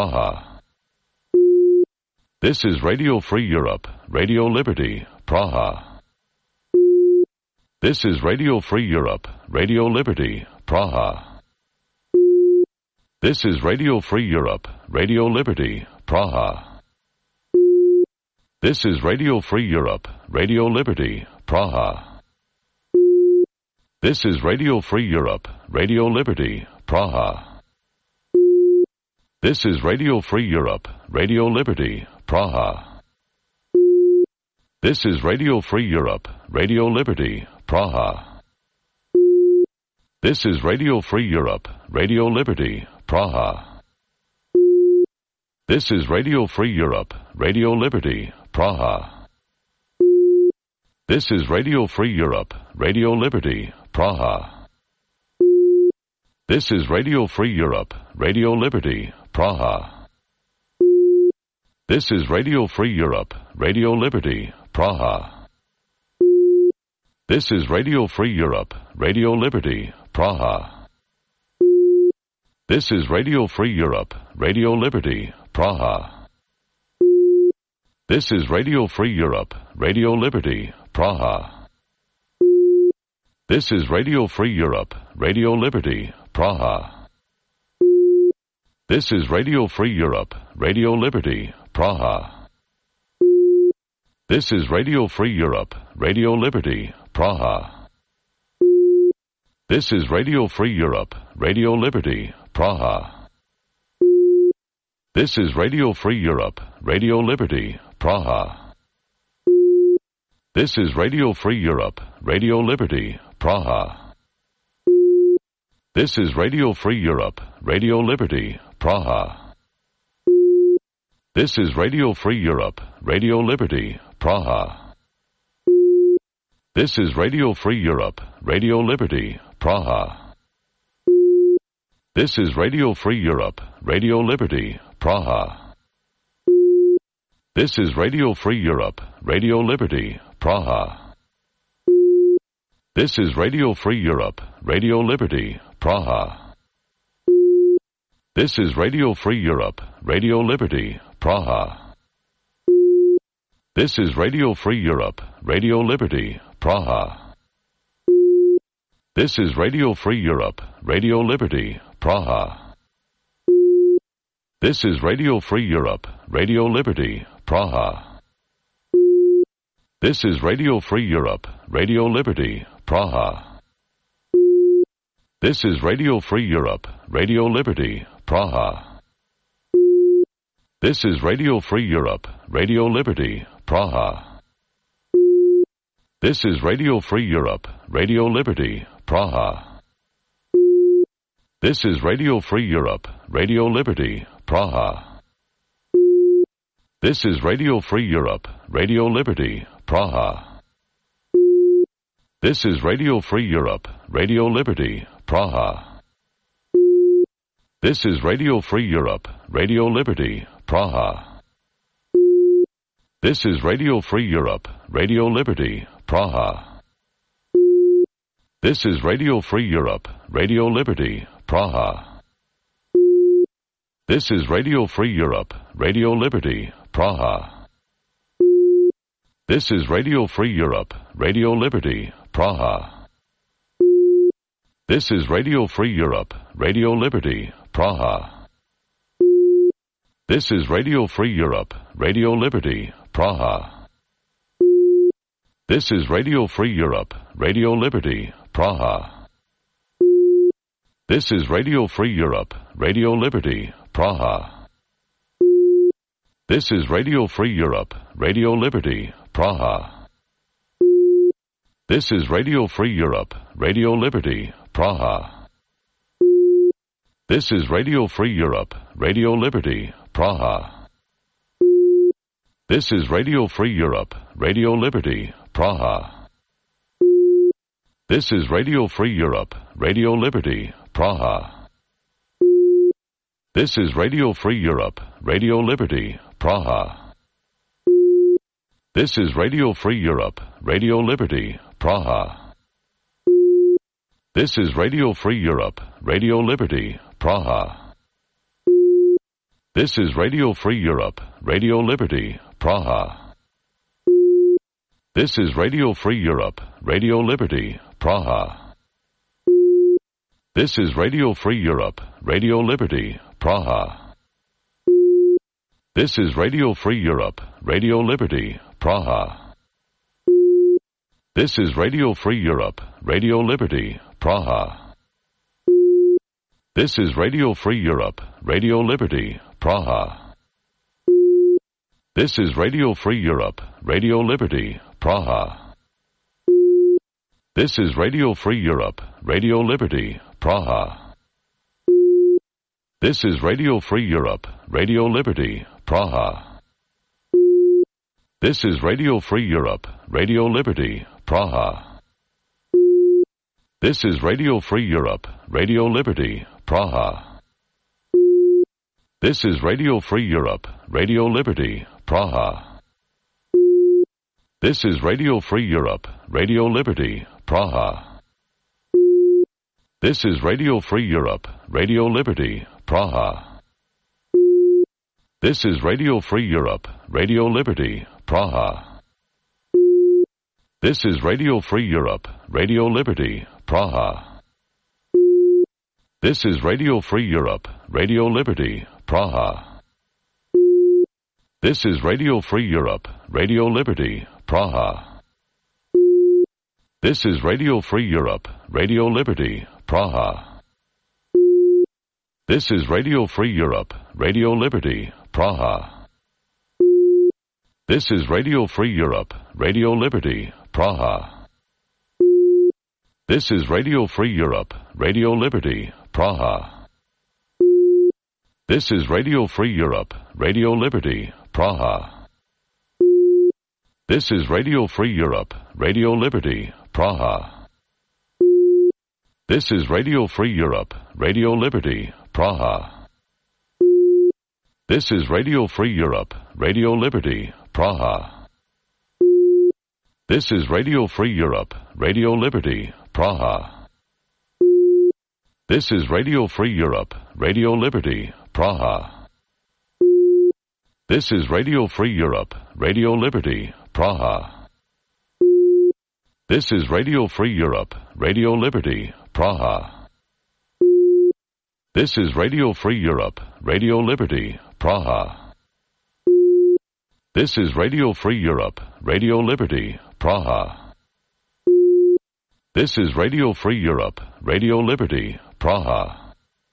Praha. This is Radio Free Europe, Radio Liberty, Praha. This is Radio Free Europe, Radio Liberty, Praha. This is Radio Free Europe, Radio Liberty, Praha. This is Radio Free Europe, Radio Liberty, Praha. This is Radio Free Europe, Radio Liberty, Praha. This is Radio Free Europe, Radio Liberty, Praha. This is Radio Free Europe, Radio Liberty, Praha. This is Radio Free Europe, Radio Liberty, Praha. This is Radio Free Europe, Radio Liberty, Praha. This is Radio Free Europe, Radio Liberty, Praha. This is Radio Free Europe, Radio Liberty, Praha. This is Radio Free Europe, Radio Liberty, Praha. This is Radio Free Europe, Radio Liberty, Praha. This is Radio Free Europe, Radio Liberty, Praha. This is Radio Free Europe, Radio Liberty, Praha. This is Radio Free Europe, Radio Liberty, Praha. This is Radio Free Europe, Radio Liberty, Praha. This is Radio Free Europe, Radio Liberty, Praha. This is Radio Free Europe, Radio Liberty, Praha. This is Radio Free Europe, Radio Liberty, Praha. This is Radio Free Europe, Radio Liberty, Praha. This is Radio Free Europe, Radio Liberty, Praha. This is Radio Free Europe, Radio Liberty, Praha. This is Radio Free Europe, Radio Liberty, Praha. This is Radio Free Europe, Radio Liberty, Praha. This is Radio Free Europe, Radio Liberty, Praha. This is Radio Free Europe, Radio Liberty, Praha. This is Radio Free Europe, Radio Liberty, Praha. This is Radio Free Europe, Radio Liberty, Praha. This is Radio Free Europe, Radio Liberty, Praha. This is Radio Free Europe, Radio Liberty, Praha. This is Radio Free Europe, Radio Liberty, Praha. This is Radio Free Europe, Radio Liberty, Praha. This is Radio Free Europe, Radio Liberty, Praha. This is Radio Free Europe, Radio Liberty, Praha. This is Radio Free Europe, Radio Liberty, Praha. This is Radio Free Europe, Radio Liberty, Praha. This is Radio Free Europe, Radio Liberty, Praha. This is Radio Free Europe, Radio Liberty, Praha. This is Radio Free Europe, Radio Liberty, Praha. This is Radio Free Europe, Radio Liberty, Praha. This is Radio Free Europe, Radio Liberty, Praha. This is Radio Free Europe, Radio Liberty, Praha. This is Radio Free Europe, Radio Liberty, Praha. This is Radio Free Europe, Radio Liberty, Praha. This is Radio Free Europe, Radio Liberty, Praha. This is Radio Free Europe, Radio Liberty, Praha. This is Radio Free Europe, Radio Liberty, Praha. This is Radio Free Europe, Radio Liberty, Praha. This is Radio Free Europe, Radio Liberty, Praha. This is Radio Free Europe, Radio Liberty, Praha. This is Radio Free Europe, Radio Liberty, Praha. This is Radio Free Europe, Radio Liberty, Praha. This is Radio Free Europe, Radio Liberty, Praha. This is Radio Free Europe, Radio Liberty, Praha. This is Radio Free Europe, Radio Liberty, Praha. This is Radio Free Europe, Radio Liberty, Praha. This is Radio Free Europe, Radio Liberty, Praha. This is Radio Free Europe, Radio Liberty, Praha. This is Radio Free Europe, Radio Liberty, Praha. This is Radio Free Europe, Radio Liberty, Praha. This is Radio Free Europe, Radio Liberty, Praha. This is Radio Free Europe, Radio Liberty, Praha. This is Radio Free Europe, Radio Liberty, Praha. This is Radio Free Europe, Radio Liberty, Praha. This is Radio Free Europe, Radio Liberty, Praha. This is Radio Free Europe, Radio Liberty, Praha. This is Radio Free Europe, Radio Liberty, Praha. This is Radio Free Europe, Radio Liberty, Praha. This is Radio Free Europe, Radio Liberty, Praha. This is Radio Free Europe, Radio Liberty, Praha. This is Radio Free Europe, Radio Liberty, Praha. This is Radio Free Europe, Radio Liberty, Praha. This is Radio Free Europe, Radio Liberty, Praha. This is Radio Free Europe, Radio Liberty, Praha. This is Radio Free Europe, Radio Liberty, Praha. This is Radio Free Europe, Radio Liberty, Praha. This is Radio Free Europe, Radio Liberty, Praha. This is Radio Free Europe, Radio Liberty, Praha. This is Radio Free Europe, Radio Liberty, Praha. This is Radio Free Europe, Radio Liberty, Praha. This is Radio Free Europe, Radio Liberty, Praha. This is Radio Free Europe, Radio Liberty, Praha. This is Radio Free Europe, Radio Liberty, Praha. This is Radio Free Europe, Radio Liberty, Praha. This is Radio Free Europe, Radio Liberty, Praha. This is Radio Free Europe, Radio Liberty, Praha. This is Radio Free Europe, Radio Liberty, Praha.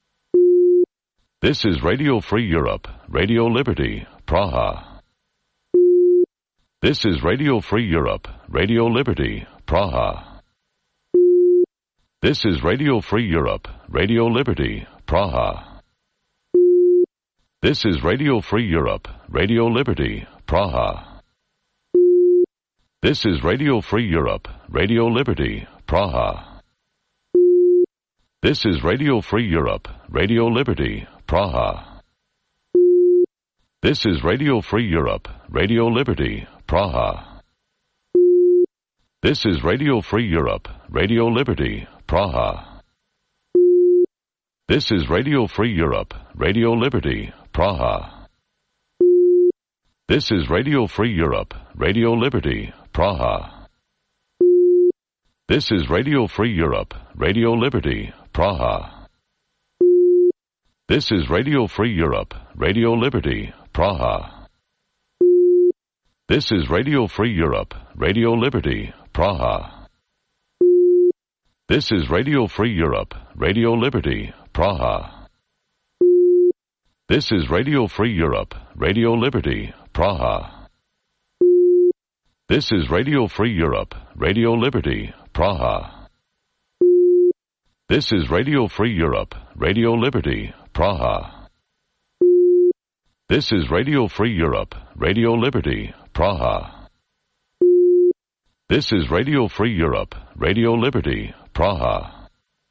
This is Radio Free Europe, Radio Liberty, Praha. This is Radio Free Europe, Radio Liberty, Praha. This is Radio Free Europe, Radio Liberty, Praha. This is Radio Free Europe, Radio Liberty, Praha. This is Radio Free Europe, Radio Liberty, Praha. This is Radio Free Europe, Radio Liberty, Praha. This is Radio Free Europe, Radio Liberty, Praha. This is Radio Free Europe, Radio Liberty, Praha. This is Radio Free Europe, Radio Liberty, Praha. This is Radio Free Europe, Radio Liberty, Praha. This is Radio Free Europe, Radio Liberty, Praha. This is Radio Free Europe, Radio Liberty, Praha. This is Radio Free Europe, Radio Liberty, Praha. This is Radio Free Europe, Radio Liberty, Praha. This is Radio Free Europe, Radio Liberty, Praha. This is Radio Free Europe, Radio Liberty, Praha. This is Radio Free Europe, Radio Liberty, Praha. This is Radio Free Europe, Radio Liberty, Praha. This is Radio Free Europe, Radio Liberty, Praha.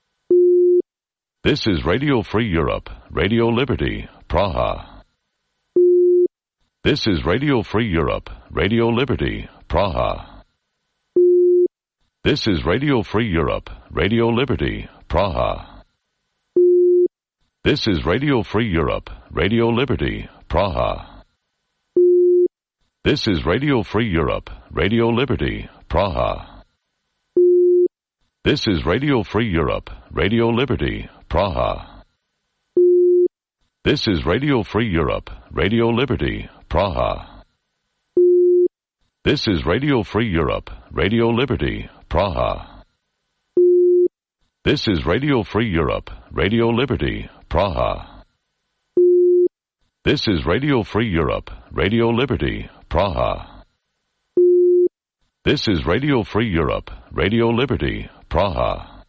This is Radio Free Europe, Radio Liberty, Praha. This is Radio Free Europe, Radio Liberty, Praha. This is Radio Free Europe, Radio Liberty, Praha. This is Radio Free Europe, Radio Liberty, Praha. This is Radio Free Europe, Radio Liberty, Praha. This is Radio Free Europe, Radio Liberty, Praha. This is Radio Free Europe, Radio Liberty, Praha. This is Radio Free Europe, Radio Liberty, Praha. This is Radio Free Europe, Radio Liberty, Praha. This is Radio Free Europe, Radio Liberty, Praha. This is Radio Free Europe, Radio Liberty, Praha.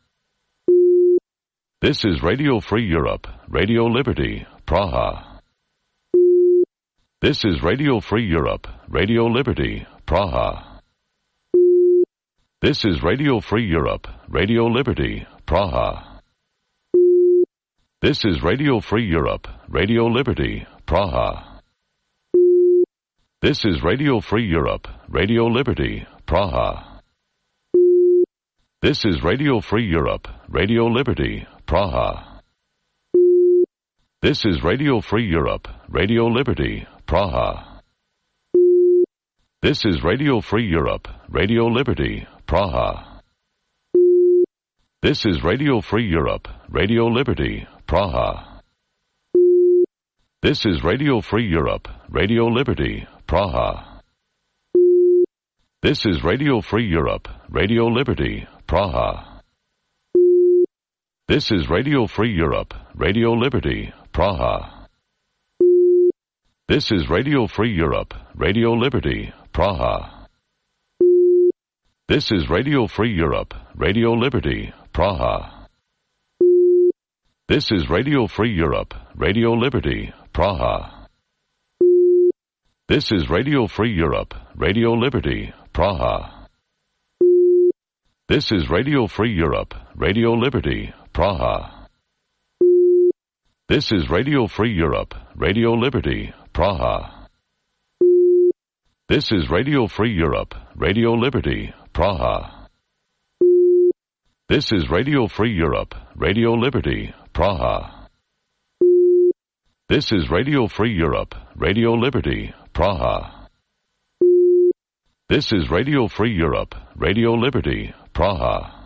This is Radio Free Europe, Radio Liberty, Praha. This is Radio Free Europe, Radio Liberty, Praha. This is Radio Free Europe, Radio Liberty, Praha. This is Radio Free Europe, Radio Liberty, Praha. This is Radio Free Europe, Radio Liberty, Praha. This is Radio Free Europe, Radio Liberty, Praha. This is Radio Free Europe, Radio Liberty, Praha. This is Radio Free Europe, Radio Liberty, Praha. This is Radio Free Europe, Radio Liberty, Praha. This is Radio Free Europe, Radio Liberty, Praha. This is Radio Free Europe, Radio Liberty, Praha. This is Radio Free Europe, Radio Liberty, Praha. This is Radio Free Europe, Radio Liberty, Praha. This is Radio Free Europe, Radio Liberty, Praha. This is Radio Free Europe, Radio Liberty, Praha. This is Radio Free Europe, Radio Liberty, Praha. This is Radio Free Europe, Radio Liberty, Praha. This is Radio Free Europe, Radio Liberty, Praha. This is Radio Free Europe, Radio Liberty, Praha. This is Radio Free Europe, Radio Liberty, Praha. This is Radio Free Europe, Radio Liberty, Praha. This is Radio Free Europe, Radio Liberty, Praha.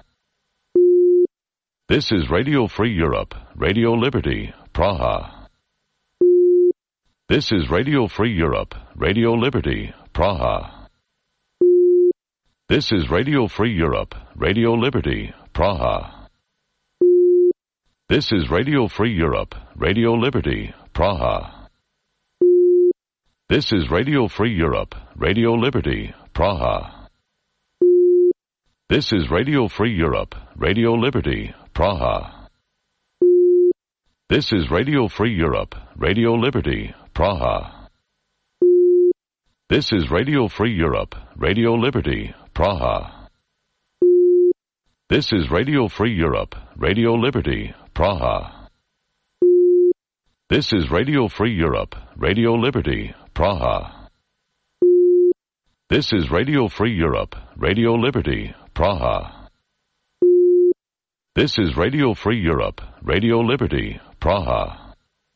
This is Radio Free Europe, Radio Liberty, Praha. This is Radio Free Europe, Radio Liberty, Praha. This is Radio Free Europe, Radio Liberty, Praha. This is Radio Free Europe, Radio Liberty, Praha. This is Radio Free Europe, Radio Liberty, Praha. This is Radio Free Europe, Radio Liberty, Praha. This is Radio Free Europe, Radio Liberty, Praha. This is Radio Free Europe, Radio Liberty, Praha. This is Radio Free Europe, Radio Liberty, Praha. This is Radio Free Europe, Radio Liberty, Praha. This is Radio Free Europe, Radio Liberty, Praha. This is Radio Free Europe, Radio Liberty, Praha.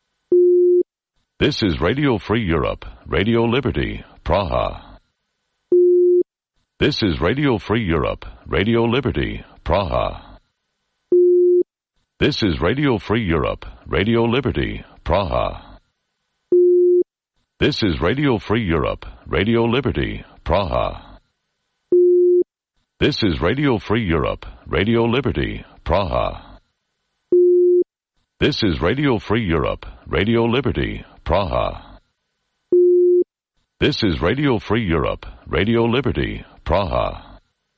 This is Radio Free Europe, Radio Liberty, Praha. This is Radio Free Europe, Radio Liberty, Praha. This is Radio Free Europe, Radio Liberty, Praha. This is Radio Free Europe, Radio Liberty, Praha. This is Radio Free Europe, Radio Liberty, Praha. This is Radio Free Europe, Radio Liberty, Praha. This is Radio Free Europe, Radio Liberty, Praha.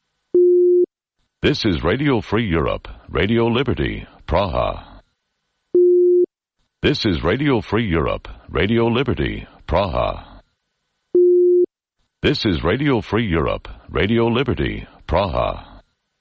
This is Radio Free Europe, Radio Liberty, Praha. This is Radio Free Europe, Radio Liberty, Praha. This is Radio Free Europe, Radio Liberty, Praha.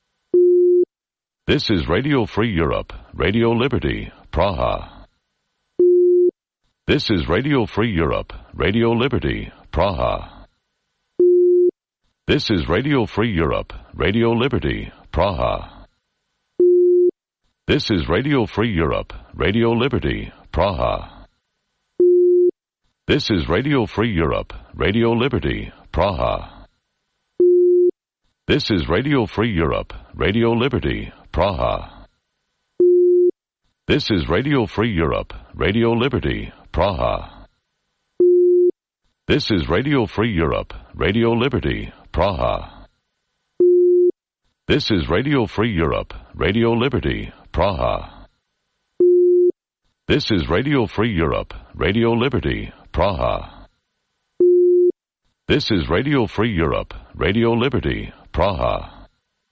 This is Radio Free Europe, Radio Liberty, Praha. This is Radio Free Europe, Radio Liberty, Praha. This is Radio Free Europe, Radio Liberty, Praha. This is Radio Free Europe, Radio Liberty, Praha. This is Radio Free Europe, Radio Liberty, Praha. This is Radio Free Europe, Radio Liberty, Praha. This is Radio Free Europe, Radio Liberty, Praha. This is Radio Free Europe, Radio Liberty, Praha. This is Radio Free Europe, Radio Liberty, Praha. This is Radio Free Europe, Radio Liberty, Praha. This is Radio Free Europe, Radio Liberty, Praha.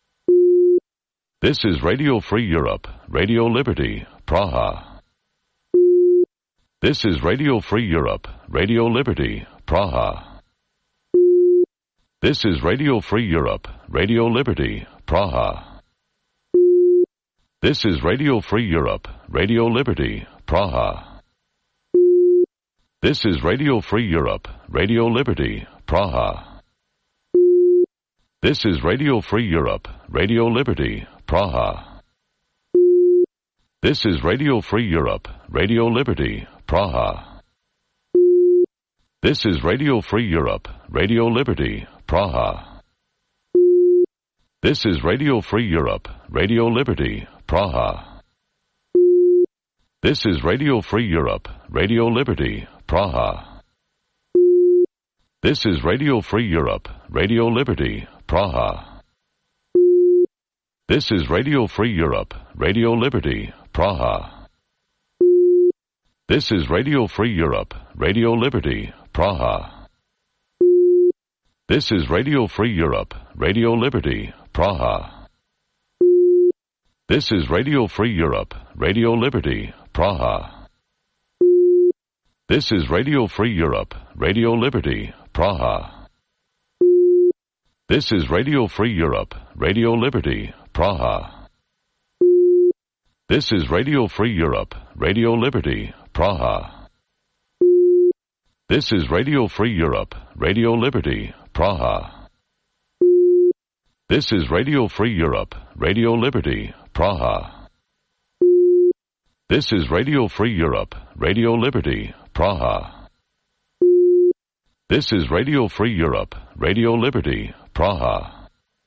This is Radio Free Europe, Radio Liberty, Praha. This is Radio Free Europe, Radio Liberty, Praha. This is Radio Free Europe, Radio Liberty, Praha. This is Radio Free Europe, Radio Liberty, Praha. This is Radio Free Europe, Radio Liberty, Praha. This is Radio Free Europe, Radio Liberty, Praha. This is Radio Free Europe, Radio Liberty, Praha. This is Radio Free Europe, Radio Liberty, Praha. This is Radio Free Europe, Radio Liberty, Praha. This is Radio Free Europe, Radio Liberty, Praha. This is Radio Free Europe, Radio Liberty, Praha. This is Radio Free Europe, Radio Liberty, Praha. This is Radio Free Europe, Radio Liberty, Praha. This is Radio Free Europe, Radio Liberty, Praha. This is Radio Free Europe, Radio Liberty, Praha. This is Radio Free Europe, Radio Liberty, Praha. This is Radio Free Europe, Radio Liberty, Praha. This is Radio Free Europe, Radio Liberty, Praha. This is Radio Free Europe, Radio Liberty, Praha. This is Radio Free Europe, Radio Liberty, Praha. This is Radio Free Europe, Radio Liberty, Praha. This is Radio Free Europe, Radio Liberty, Praha.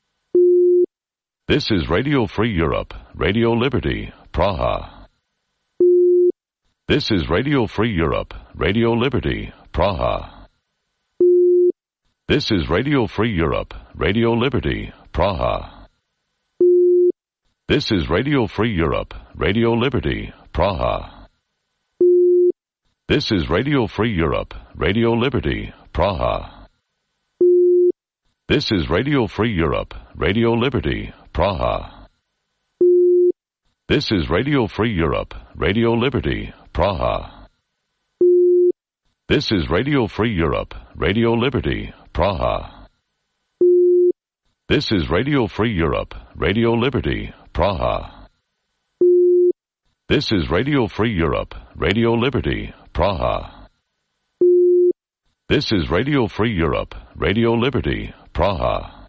This is Radio Free Europe, Radio Liberty, Praha. This is Radio Free Europe, Radio Liberty, Praha. This is Radio Free Europe, Radio Liberty, Praha. This is Radio Free Europe, Radio Liberty, Praha. This is Radio Free Europe, Radio Liberty, Praha. This is Radio Free Europe, Radio Liberty, Praha. This is Radio Free Europe, Radio Liberty, Praha. This is Radio Free Europe, Radio Liberty, Praha. This is Radio Free Europe, Radio Liberty, Praha. This is Radio Free Europe, Radio Liberty, Praha. This is Radio Free Europe, Radio Liberty, Praha.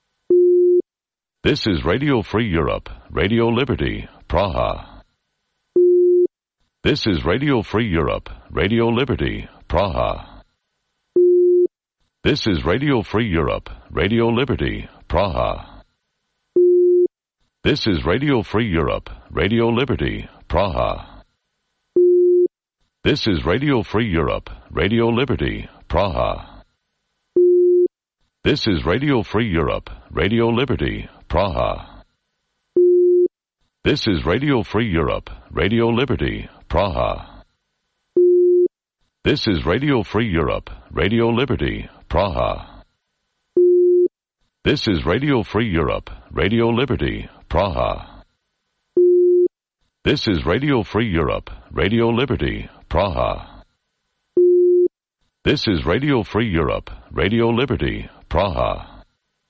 This is Radio Free Europe, Radio Liberty, Praha. This is Radio Free Europe, Radio Liberty, Praha. This is Radio Free Europe, Radio Liberty, Praha. This is Radio Free Europe, Radio Liberty, Praha. This is Radio Free Europe, Radio Liberty, Praha. This is Radio Free Europe, Radio Liberty, Praha. This is Radio Free Europe, Radio Liberty, Praha. This is Radio Free Europe, Radio Liberty, Praha. This is Radio Free Europe, Radio Liberty, Praha. This is Radio Free Europe, Radio Liberty, Praha. This is Radio Free Europe, Radio Liberty, Praha.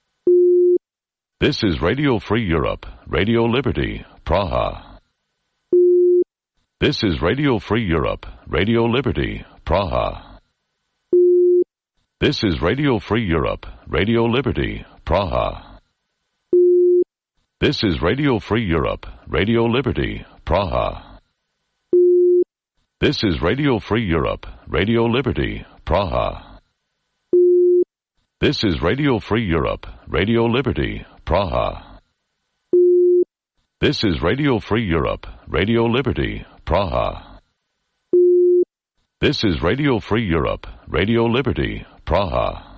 This is Radio Free Europe, Radio Liberty, Praha. This is Radio Free Europe, Radio Liberty, Praha. This is Radio Free Europe, Radio Liberty, Praha. This is Radio Free Europe, Radio Liberty, Praha. This is Radio Free Europe, Radio Liberty, Praha. This is Radio Free Europe, Radio Liberty, Praha. This is Radio Free Europe, Radio Liberty, Praha. This is Radio Free Europe, Radio Liberty, Praha.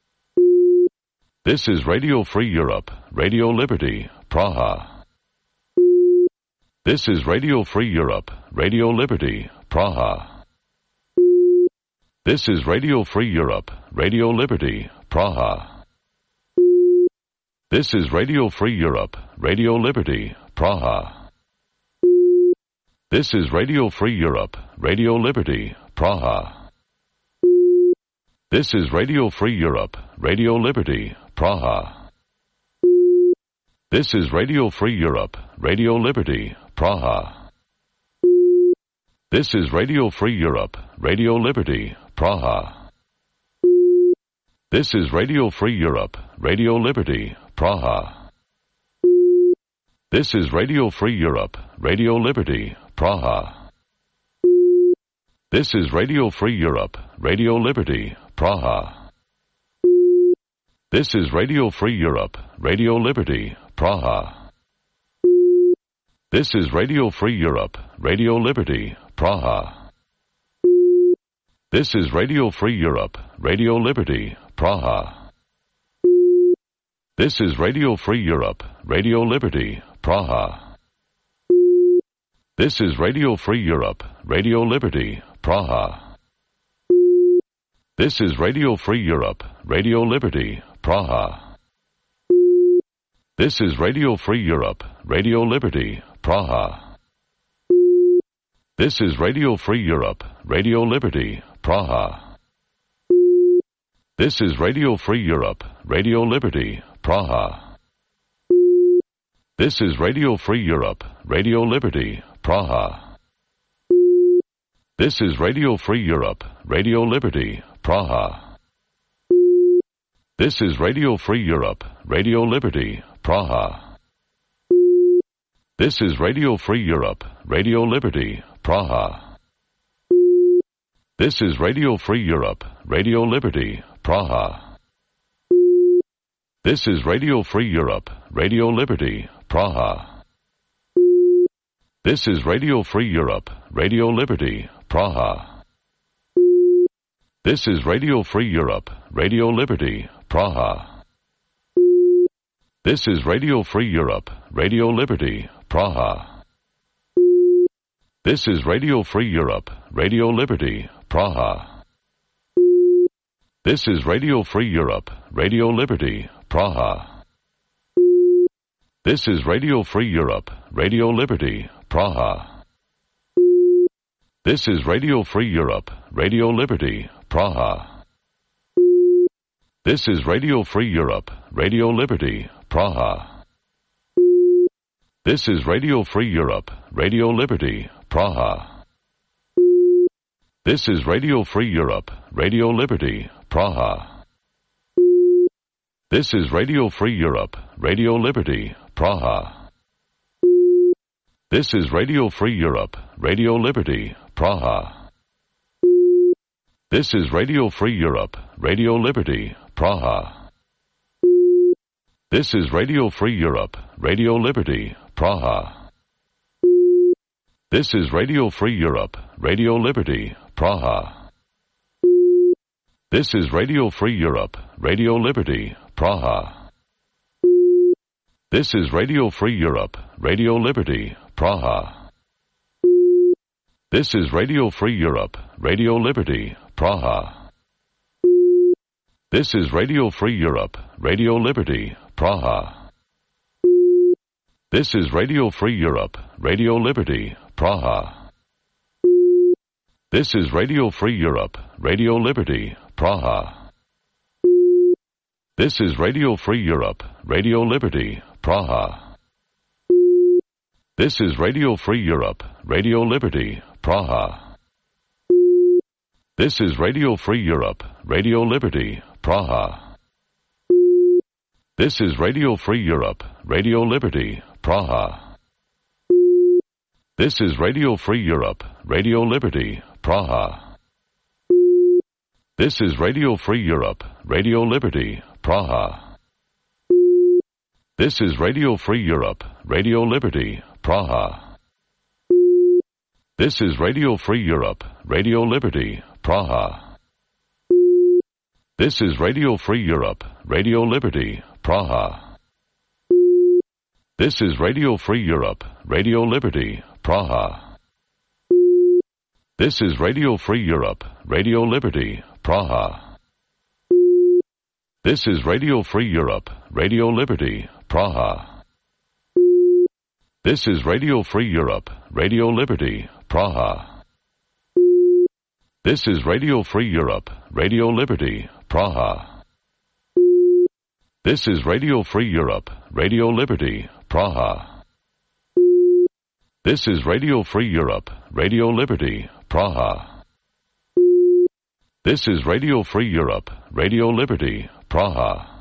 This is Radio Free Europe, Radio Liberty, Praha. This is Radio Free Europe, Radio Liberty, Praha. This is Radio Free Europe, Radio Liberty, Praha. This is Radio Free Europe, Radio Liberty, Praha. This is Radio Free Europe, Radio Liberty, Praha. This is Radio Free Europe, Radio Liberty, Praha. This is Radio Free Europe, Radio Liberty, Praha. This is Radio Free Europe, Radio Liberty, Praha. This is Radio Free Europe, Radio Liberty, Praha. This is Radio Free Europe, Radio Liberty, Praha. This is Radio Free Europe, Radio Liberty, Praha. This is Radio Free Europe, Radio Liberty, Praha. This is Radio Free Europe, Radio Liberty, Praha. This is Radio Free Europe, Radio Liberty, Praha. This is Radio Free Europe, Radio Liberty, Praha. This is Radio Free Europe, Radio Liberty, Praha. This is Radio Free Europe, Radio Liberty, Praha. This is Radio Free Europe, Radio Liberty, Praha. This is Radio Free Europe, Radio Liberty, Praha. This is Radio Free Europe, Radio Liberty, Praha. This is Radio Free Europe, Radio Liberty, Praha. This is Radio Free Europe, Radio Liberty, Praha. This is Radio Free Europe, Radio Liberty, Praha. This is Radio Free Europe, Radio Liberty, Praha. This is Radio Free Europe, Radio Liberty, Praha. This is Radio Free Europe, Radio Liberty, Praha. This is Radio Free Europe, Radio Liberty, Praha. This is Radio Free Europe, Radio Liberty, Praha. This is Radio Free Europe, Radio Liberty, Praha. This is Radio Free Europe, Radio Liberty, Praha. This is Radio Free Europe, Radio Liberty, Praha. This is Radio Free Europe, Radio Liberty, Praha. This is Radio Free Europe, Radio Liberty, Praha. This is Radio Free Europe, Radio Liberty, Praha. This is Radio Free Europe, Radio Liberty, Praha. This is Radio Free Europe, Radio Liberty, Praha. This is Radio Free Europe, Radio Liberty, Praha. This is Radio Free Europe, Radio Liberty, Praha. This is Radio Free Europe, Radio Liberty, Praha. This is Radio Free Europe, Radio Liberty, Praha. This is Radio Free Europe, Radio Liberty, Praha. This is Radio Free Europe, Radio Liberty, Praha. This is Radio Free Europe, Radio Liberty, Praha. This is Radio Free Europe, Radio Liberty, Praha. This is Radio Free Europe, Radio Liberty, Praha. This is Radio Free Europe, Radio Liberty, Praha. This is Radio Free Europe, Radio Liberty, Praha. This is Radio Free Europe, Radio Liberty, Praha. This is Radio Free Europe, Radio Liberty, Praha. This is Radio Free Europe, Radio Liberty, Praha. This is Radio Free Europe, Radio Liberty, Praha. This is Radio Free Europe, Radio Liberty, Praha. This is Radio Free Europe, Radio Liberty, Praha. This is Radio Free Europe, Radio Liberty, Praha. This is Radio Free Europe, Radio Liberty, Praha. This is Radio Free Europe, Radio Liberty, Praha. This is Radio Free Europe, Radio Liberty, Praha. This is Radio Free Europe, Radio Liberty, Praha. This is Radio Free Europe, Radio Liberty, Praha. This is Radio Free Europe, Radio Liberty, Praha. This is Radio Free Europe, Radio Liberty, Praha. This is Radio Free Europe, Radio Liberty, Praha. This is Radio Free Europe, Radio Liberty, Praha. This is Radio Free Europe, Radio Liberty, Praha.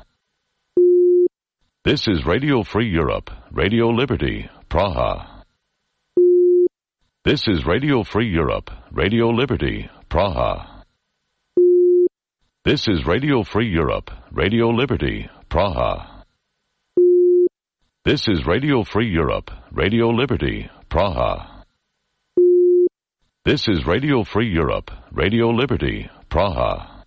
This is Radio Free Europe, Radio Liberty, Praha. This is Radio Free Europe, Radio Liberty, Praha. This is Radio Free Europe, Radio Liberty, Praha. This is Radio Free Europe, Radio Liberty, Praha. This is Radio Free Europe, Radio Liberty, Praha.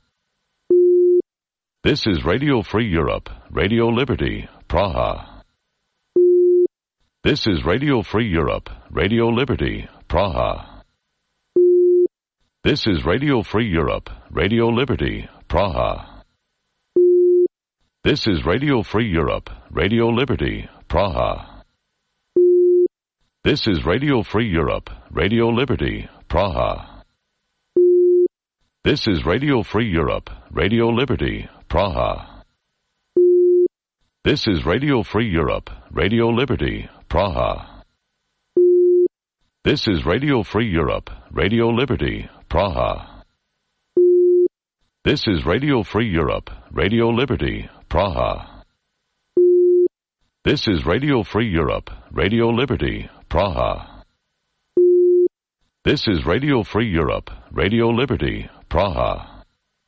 This is Radio Free Europe, Radio Liberty, Praha. This is Radio Free Europe, Radio Liberty, Praha. This is Radio Free Europe, Radio Liberty, Praha. This is Radio Free Europe, Radio Liberty, Praha. This is Radio Free Europe, Radio Liberty, Praha. This is Radio Free Europe, Radio Liberty, Praha. This is Radio Free Europe, Radio Liberty, Praha. This is Radio Free Europe, Radio Liberty, Praha. This is Radio Free Europe, Radio Liberty, Praha. This is Radio Free Europe, Radio Liberty, Praha. This is Radio Free Europe, Radio Liberty, Praha.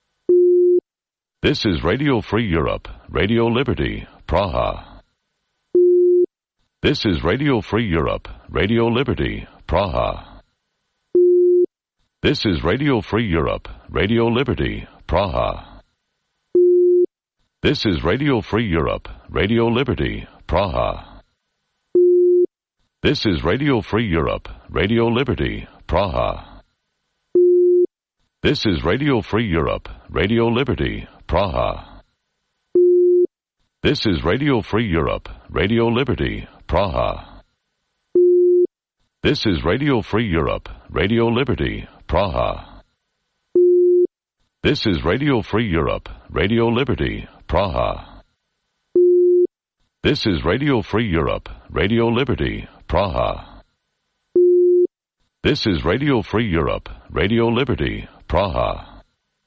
This is Radio Free Europe, Radio Liberty, Praha. This is Radio Free Europe, Radio Liberty, Praha. This is Radio Free Europe, Radio Liberty, Praha. This is Radio Free Europe, Radio Liberty, Praha. This is Radio Free Europe, Radio Liberty, Praha. This is Radio Free Europe, Radio Liberty, Praha. This is Radio Free Europe, Radio Liberty, Praha. This is Radio Free Europe, Radio Liberty, Praha. This is Radio Free Europe, Radio Liberty, Praha. This is Radio Free Europe, Radio Liberty, Praha. This is Radio Free Europe, Radio Liberty, Praha.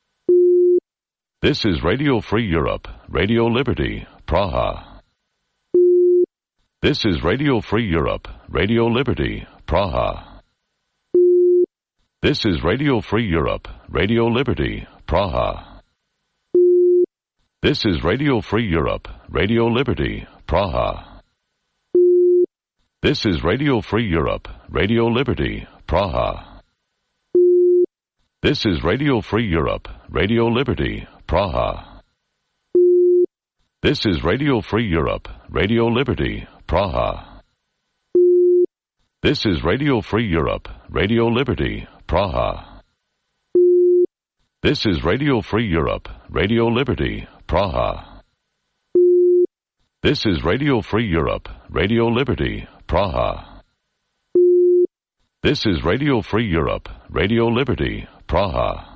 This is Radio Free Europe, Radio Liberty, Praha. This is Radio Free Europe, Radio Liberty, Praha. This is Radio Free Europe, Radio Liberty, Praha. This is Radio Free Europe, Radio Liberty, Praha. This is Radio Free Europe, Radio Liberty, Praha. This is Radio Free Europe, Radio Liberty, Praha. This is Radio Free Europe, Radio Liberty, Praha. This is Radio Free Europe, Radio Liberty, Praha. This is Radio Free Europe, Radio Liberty, Praha. This is Radio Free Europe, Radio Liberty, Praha. This is Radio Free Europe, Radio Liberty, Praha.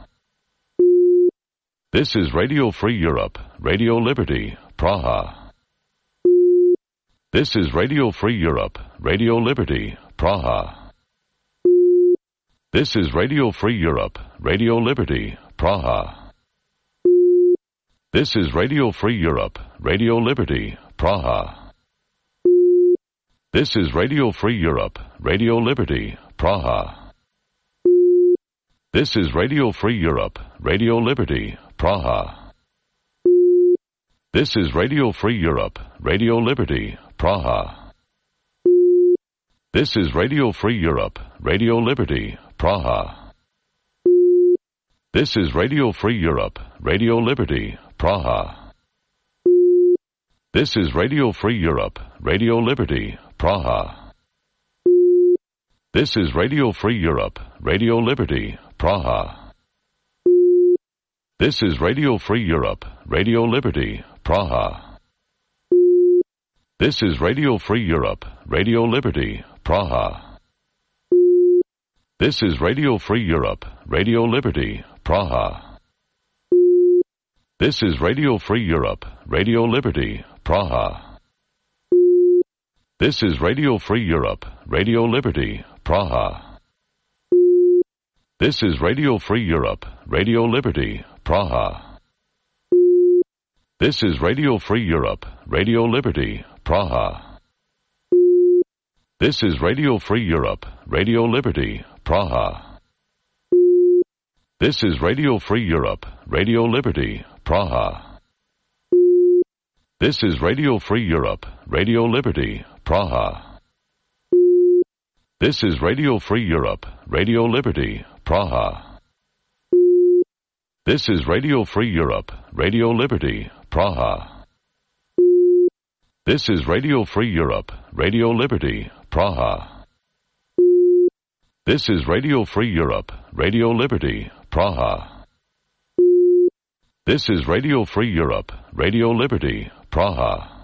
This is Radio Free Europe, Radio Liberty, Praha. This is Radio Free Europe, Radio Liberty, Praha. This is Radio Free Europe, Radio Liberty, Praha. This is Radio Free Europe, Radio Liberty, Praha. This is Radio Free Europe, Radio Liberty, Praha. This is Radio Free Europe, Radio Liberty, Praha. This is Radio Free Europe, Radio Liberty, Praha. This is Radio Free Europe, Radio Liberty, Praha. This is Radio Free Europe, Radio Liberty, Praha. This is Radio Free Europe, Radio Liberty, Praha. This is Radio Free Europe, Radio Liberty, Praha. This is Radio Free Europe, Radio Liberty, Praha. This is Radio Free Europe, Radio Liberty, Praha. This is Radio Free Europe, Radio Liberty, Praha. This is Radio Free Europe, Radio Liberty, Praha. This is Radio Free Europe, Radio Liberty, Praha. This is Radio Free Europe, Radio Liberty, Praha. This is Radio Free Europe, Radio Liberty, Praha. This is Radio Free Europe, Radio Liberty, Praha. This is Radio Free Europe, Radio Liberty, Praha. This is Radio Free Europe, Radio Liberty, Praha. This is Radio Free Europe, Radio Liberty, Praha. This is Radio Free Europe, Radio Liberty, Praha. This is Radio Free Europe, Radio Liberty, Praha. This is Radio Free Europe, Radio Liberty, Praha. This is Radio Free Europe, Radio Liberty, Praha.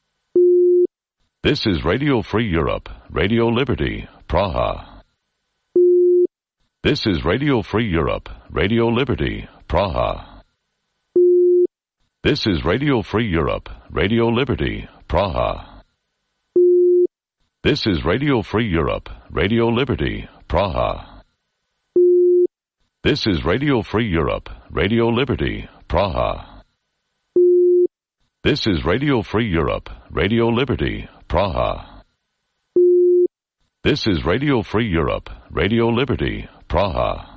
This is Radio Free Europe, Radio Liberty, Praha. This is Radio Free Europe, Radio Liberty, Praha. This is Radio Free Europe, Radio Liberty, Praha. This is Radio Free Europe, Radio Liberty, Praha. This is Radio Free Europe, Radio Liberty, Praha. This is Radio Free Europe, Radio Liberty, Praha. This is Radio Free Europe, Radio Liberty, Praha.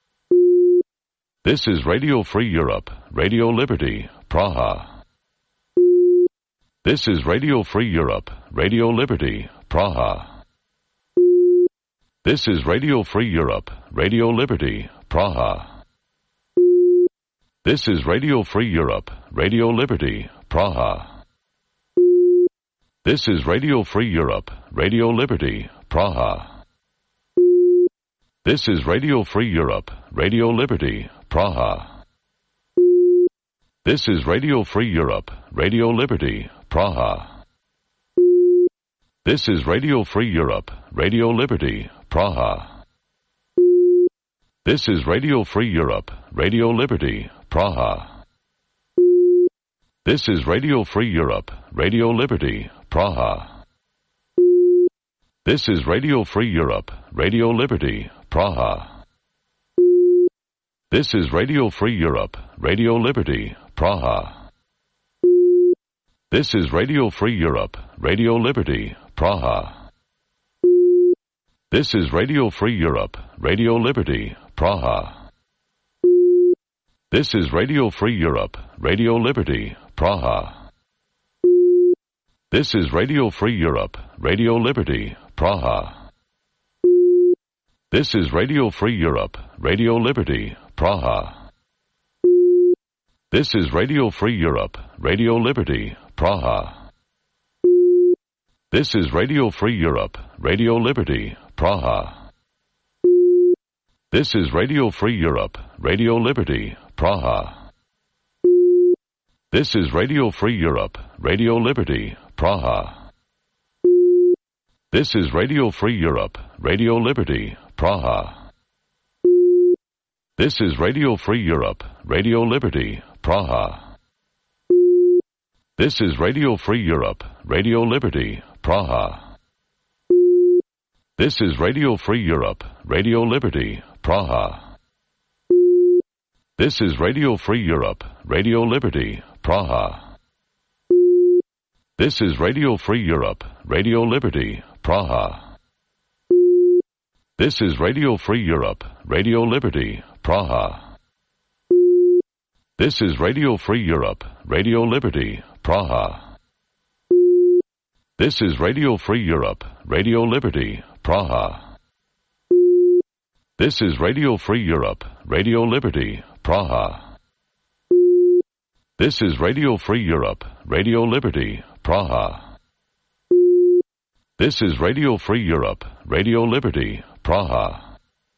This is Radio Free Europe, Radio Liberty, Praha. This is Radio Free Europe, Radio Liberty, Praha. This is Radio Free Europe, Radio Liberty, Praha. This is Radio Free Europe, Radio Liberty, Praha. This is Radio Free Europe, Radio Liberty, Praha. This is Radio Free Europe, Radio Liberty, Praha. This is Radio Free Europe, Radio Liberty, Praha. This is Radio Free Europe, Radio Liberty, Praha. This is Radio Free Europe, Radio Liberty, Praha. This is Radio Free Europe, Radio Liberty, Praha. This is Radio Free Europe, Radio Liberty, Praha. This is Radio Free Europe, Radio Liberty, Praha. This is Radio Free Europe, Radio Liberty, Praha. This is Radio Free Europe, Radio Liberty, Praha. This is Radio Free Europe, Radio Liberty, Praha. This is Radio Free Europe, Radio Liberty, Praha. This is Radio Free Europe, Radio Liberty, Praha. This is Radio Free Europe, Radio Liberty, Praha. This is Radio Free Europe, Radio Liberty, Praha. This is Radio Free Europe, Radio Liberty, Praha. This is Radio Free Europe, Radio Liberty, Praha. This is Radio Free Europe, Radio Liberty, Praha. This is Radio Free Europe, Radio Liberty, Praha. This is Radio Free Europe, Radio Liberty, Praha. This is Radio Free Europe, Radio Liberty, Praha. This is Radio Free Europe, Radio Liberty, Praha. This is Radio Free Europe, Radio Liberty, Praha. This is Radio Free Europe, Radio Liberty, Praha. This is Radio Free Europe, Radio Liberty, Praha. This is Radio Free Europe, Radio Liberty, Praha. This is Radio Free Europe, Radio Liberty, Praha. This is Radio Free Europe, Radio Liberty, Praha. This is Radio Free Europe, Radio Liberty, Praha.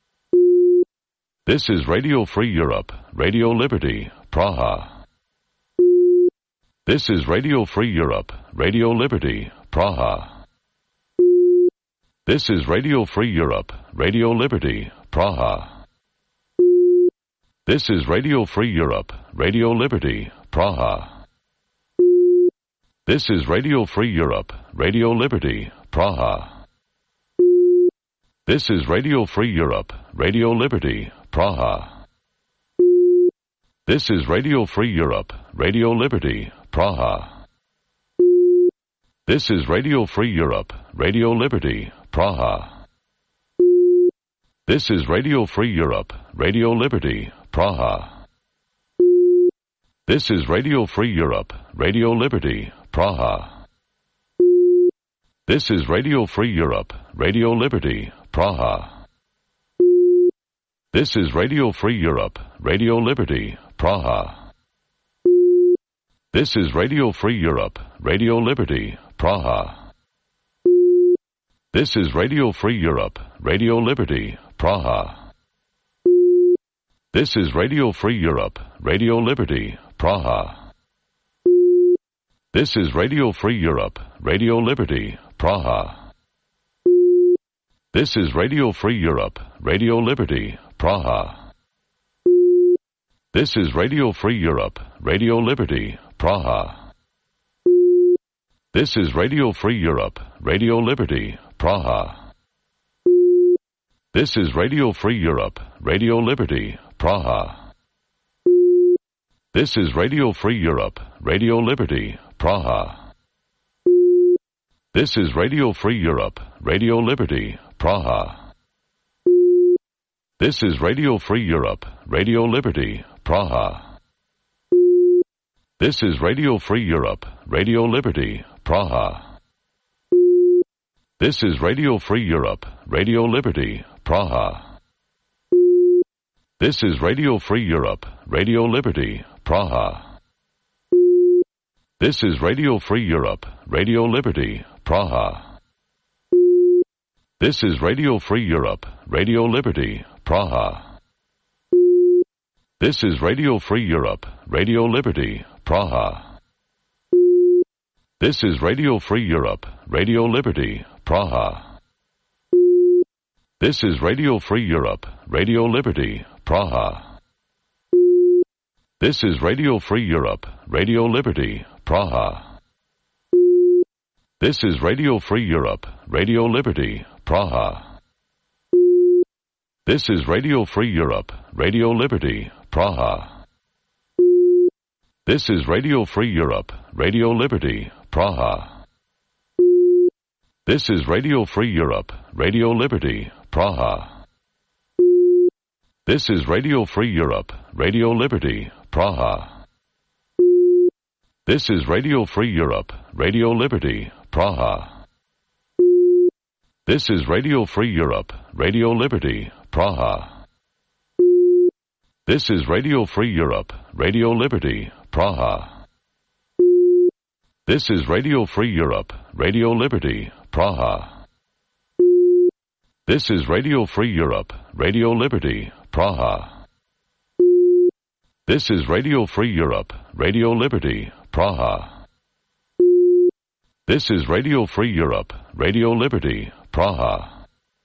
This is Radio Free Europe, Radio Liberty, Praha. This is Radio Free Europe, Radio Liberty, Praha. This is Radio Free Europe, Radio Liberty, Praha. This is Radio Free Europe, Radio Liberty, Praha. This is Radio Free Europe, Radio Liberty, Praha. This is Radio Free Europe, Radio Liberty, Praha. This is Radio Free Europe, Radio Liberty, Praha. This is Radio Free Europe, Radio Liberty, Praha. This is Radio Free Europe, Radio Liberty, Praha. This is Radio Free Europe, Radio Liberty, Praha. This is Radio Free Europe, Radio Liberty, Praha. This is Radio Free Europe, Radio Liberty, Praha. This is Radio Free Europe, Radio Liberty, Praha. This is Radio Free Europe, Radio Liberty, Praha. This is Radio Free Europe, Radio Liberty, Praha. This is Radio Free Europe, Radio Liberty, Praha. This is Radio Free Europe, Radio Liberty, Praha. This is Radio Free Europe, Radio Liberty, Praha. This is Radio Free Europe, Radio Liberty, Praha. This is Radio Free Europe, Radio Liberty, Praha. This is Radio Free Europe, Radio Liberty, Praha. This is Radio Free Europe, Radio Liberty, Praha. This is Radio Free Europe, Radio Liberty, Praha. This is Radio Free Europe, Radio Liberty, Praha. This is Radio Free Europe, Radio Liberty, Praha. This is Radio Free Europe, Radio Liberty, Praha. This is Radio Free Europe, Radio Liberty, Praha. This is Radio Free Europe, Radio Liberty, Praha. This is Radio Free Europe, Radio Liberty, Praha. This is Radio Free Europe, Radio Liberty, Praha. This is Radio Free Europe, Radio Liberty, Praha. This is Radio Free Europe, Radio Liberty, Praha. This is Radio Free Europe, Radio Liberty, Praha. This is Radio Free Europe, Radio Liberty, Praha. This is Radio Free Europe, Radio Liberty, Praha. This is Radio Free Europe, Radio Liberty, Praha. This is Radio Free Europe, Radio Liberty, Praha. This is Radio Free Europe, Radio Liberty, Praha. This is Radio Free Europe, Radio Liberty, Praha. This is Radio Free Europe, Radio Liberty, Praha. This is Radio Free Europe, Radio Liberty, Praha. This is Radio Free Europe, Radio Liberty, Praha. This is Radio Free Europe, Radio Liberty, Praha. This is Radio Free Europe, Radio Liberty, Praha.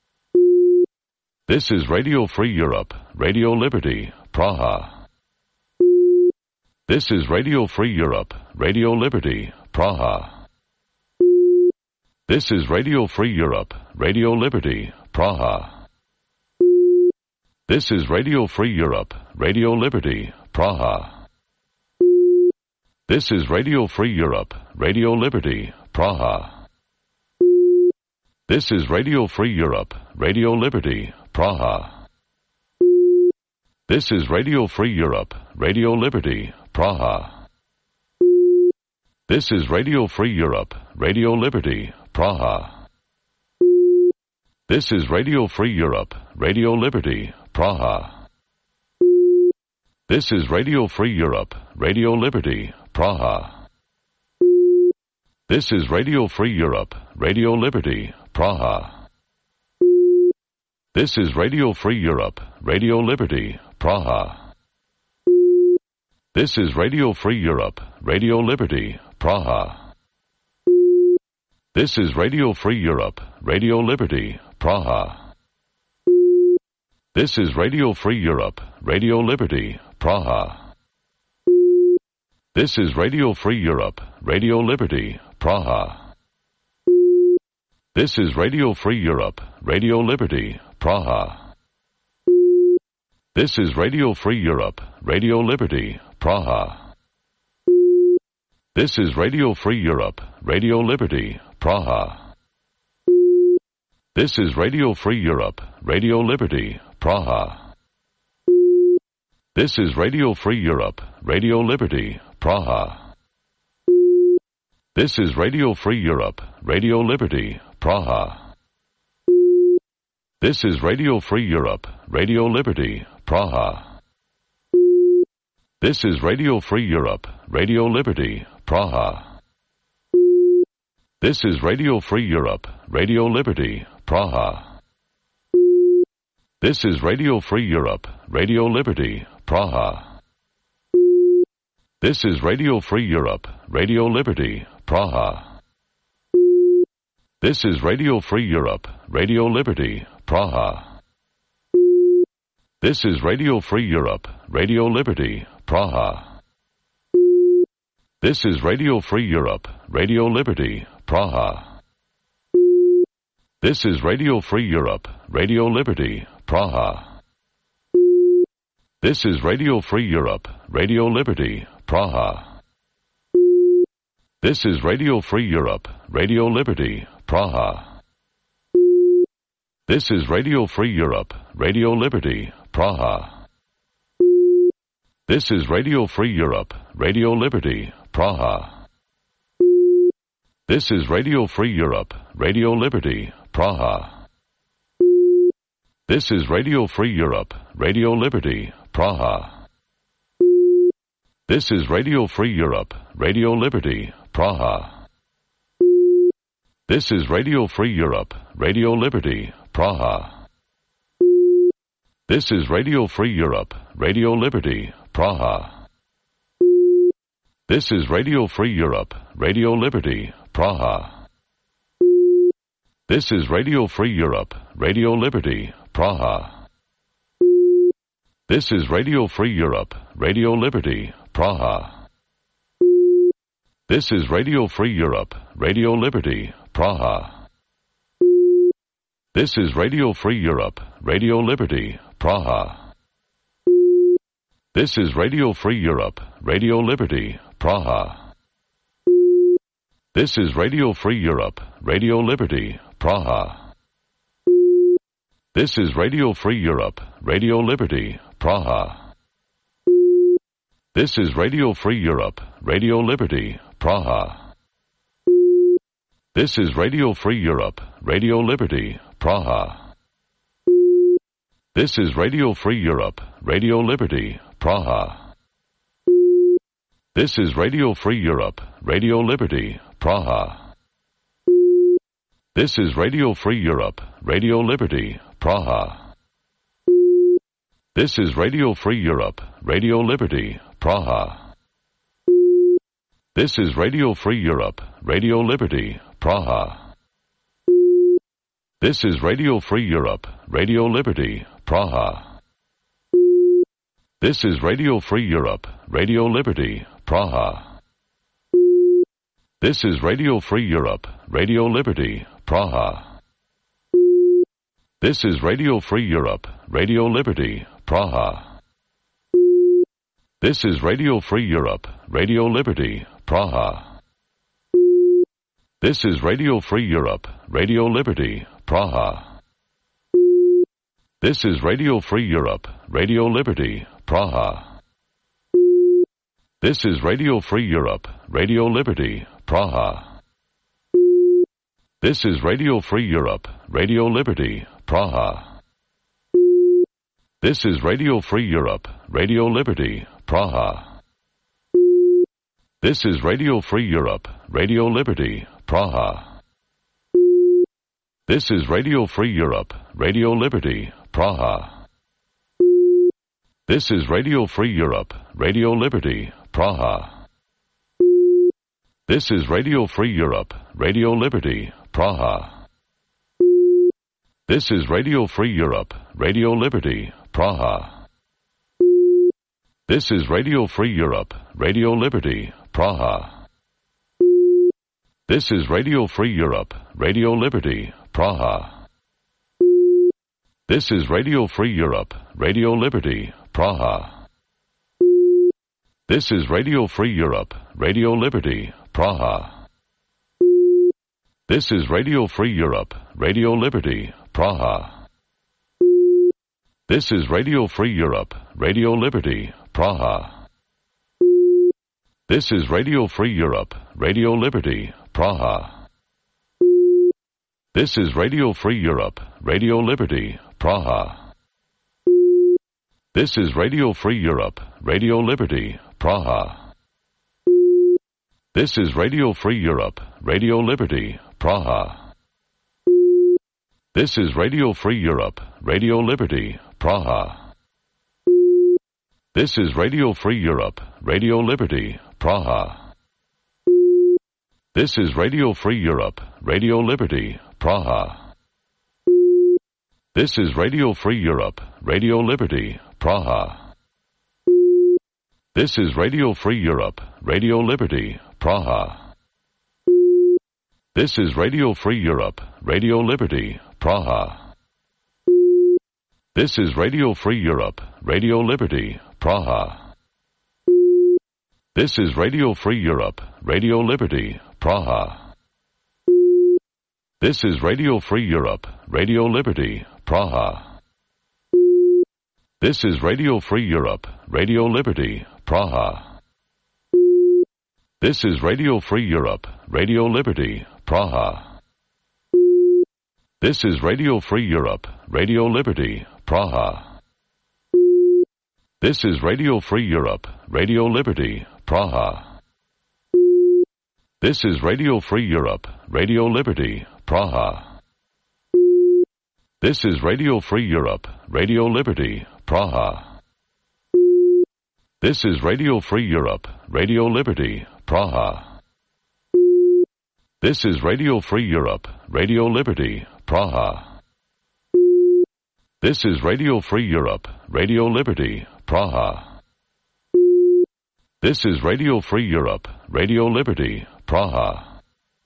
This is Radio Free Europe, Radio Liberty, Praha. This is Radio Free Europe, Radio Liberty, Praha. This is Radio Free Europe, Radio Liberty, Praha. This is Radio Free Europe, Radio Liberty, Praha. This is Radio Free Europe, Radio Liberty, Praha. This is Radio Free Europe, Radio Liberty, Praha. This is Radio Free Europe, Radio Liberty, Praha. This is Radio Free Europe, Radio Liberty, Praha. This is Radio Free Europe, Radio Liberty, Praha. This is Radio Free Europe, Radio Liberty, Praha. This is Radio Free Europe, Radio Liberty, Praha. This is Radio Free Europe, Radio Liberty, Praha. This is Radio Free Europe, Radio Liberty, Praha. This is Radio Free Europe, Radio Liberty, Praha. This is Radio Free Europe, Radio Liberty, Praha. This is Radio Free Europe, Radio Liberty, Praha. This is Radio Free Europe, Radio Liberty, Praha. This is Radio Free Europe, Radio Liberty, Praha. This is Radio Free Europe, Radio Liberty, Praha. This is Radio Free Europe, Radio Liberty, Praha. This is Radio Free Europe, Radio Liberty, Praha. This is Radio Free Europe, Radio Liberty, Praha. This is Radio Free Europe, Radio Liberty, Praha. This is Radio Free Europe, Radio Liberty, Praha. This is Radio Free Europe, Radio Liberty, Praha. This is Radio Free Europe, Radio Liberty, Praha. This is Radio Free Europe, Radio Liberty, Praha. This is Radio Free Europe, Radio Liberty, Praha. This is Radio Free Europe, Radio Liberty, Praha. This is Radio Free Europe, Radio Liberty, Praha. This is Radio Free Europe, Radio Liberty, Praha. This is Radio Free Europe, Radio Liberty, Praha. This is Radio Free Europe, Radio Liberty, Praha. This is Radio Free Europe, Radio Liberty, Praha. This is Radio Free Europe, Radio Liberty, Praha. This is Radio Free Europe, Radio Liberty, Praha. This is Radio Free Europe, Radio Liberty, Praha. This is Radio Free Europe, Radio Liberty, Praha. This is Radio Free Europe, Radio Liberty, Praha. This is Radio Free Europe, Radio Liberty, Praha. This is Radio Free Europe, Radio Liberty, Praha. This is Radio Free Europe, Radio Liberty, Praha. This is Radio Free Europe, Radio Liberty, Praha. This is Radio Free Europe, Radio Liberty, Praha. This is Radio Free Europe, Radio Liberty, Praha. This is Radio Free Europe, Radio Liberty, Praha. This is Radio Free Europe, Radio Liberty, Praha. This is Radio Free Europe, Radio Liberty, Praha. This is Radio Free Europe, Radio Liberty, Praha. This is Radio Free Europe, Radio Liberty, Praha. This is Radio Free Europe, Radio Liberty, Praha. This is Radio Free Europe, Radio Liberty, Praha. This is Radio Free Europe, Radio Liberty, Praha. This is Radio Free Europe, Radio Liberty, Praha. This is Radio Free Europe, Radio Liberty, Praha. This is Radio Free Europe, Radio Liberty, Praha. This is Radio Free Europe, Radio Liberty, Praha. This is Radio Free Europe, Radio Liberty, Praha. This is Radio Free Europe, Radio Liberty, Praha. This is Radio Free Europe, Radio Liberty, Praha. This is Radio Free Europe, Radio Liberty, Praha. This is Radio Free Europe, Radio Liberty, Praha. This is Radio Free Europe, Radio Liberty, Praha. This is Radio Free Europe, Radio Liberty, Praha. This is Radio Free Europe, Radio Liberty, Praha. This is Radio Free Europe, Radio Liberty, Praha. This is Radio Free Europe, Radio Liberty, Praha. This is Radio Free Europe, Radio Liberty, Praha. This is Radio Free Europe, Radio Liberty, Praha. This is Radio Free Europe, Radio Liberty, Praha. This is Radio Free Europe, Radio Liberty, Praha. This is Radio Free Europe, Radio Liberty, Praha. This is Radio Free Europe, Radio Liberty, Praha. This is Radio Free Europe, Radio Liberty, Praha. This is Radio Free Europe, Radio Liberty, Praha. This is Radio Free Europe, Radio Liberty, Praha. This is Radio Free Europe, Radio Liberty, Praha. This is Radio Free Europe, Radio Liberty, Praha. This is Radio Free Europe, Radio Liberty, Praha. This is Radio Free Europe, Radio Liberty, Praha. This is Radio Free Europe, Radio Liberty, Praha. This is Radio Free Europe, Radio Liberty, Praha. This is Radio Free Europe, Radio Liberty, Praha. This is Radio Free Europe, Radio Liberty, Praha. This is Radio Free Europe, Radio Liberty, Praha. This is Radio Free Europe, Radio Liberty, Praha. This is Radio Free Europe, Radio Liberty, Praha. This is Radio Free Europe, Radio Liberty, Praha. This is Radio Free Europe, Radio Liberty, Praha. This is Radio Free Europe, Radio Liberty, Praha. This is Radio Free Europe, Radio Liberty, Praha. This is Radio Free Europe, Radio Liberty, Praha. This is Radio Free Europe, Radio Liberty, Praha. This is Radio Free Europe, Radio Liberty, Praha. This is Radio Free Europe, Radio Liberty, Praha. This is Radio Free Europe, Radio Liberty, Praha. This is Radio Free Europe, Radio Liberty, Praha. This is Radio Free Europe, Radio Liberty, Praha. This is Radio Free Europe, Radio Liberty, Praha.